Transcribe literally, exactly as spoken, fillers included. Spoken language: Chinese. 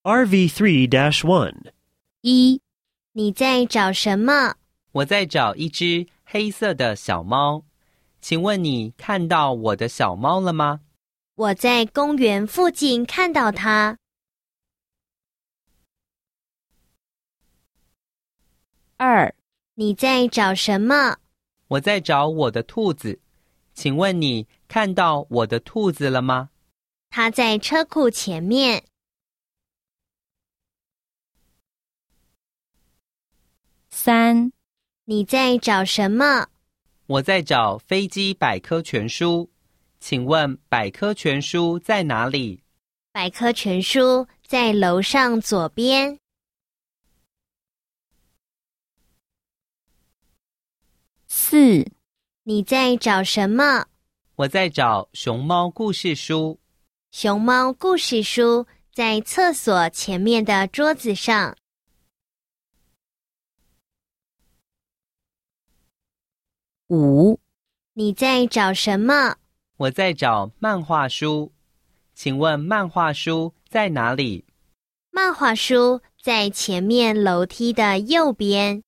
R V three dash one. 一，你在找什么？ 我在找一只黑色的小猫，请问你看到我的小猫了吗？ 我在公园附近看到它。二，你在找什么？ 我在找我的兔子，请问你看到我的兔子了吗？ 它在车库前面。三，你在找什么？ 我在找飞机百科全书，请问百科全书在哪里？ 百科全书在楼上左边。四，你在找什么？ 我在找熊猫故事书。 熊猫故事书在厕所前面的桌子上。五，你在找什么？ 我在找漫画书，请问漫画书在哪里？ 漫画书在前面楼梯的右边。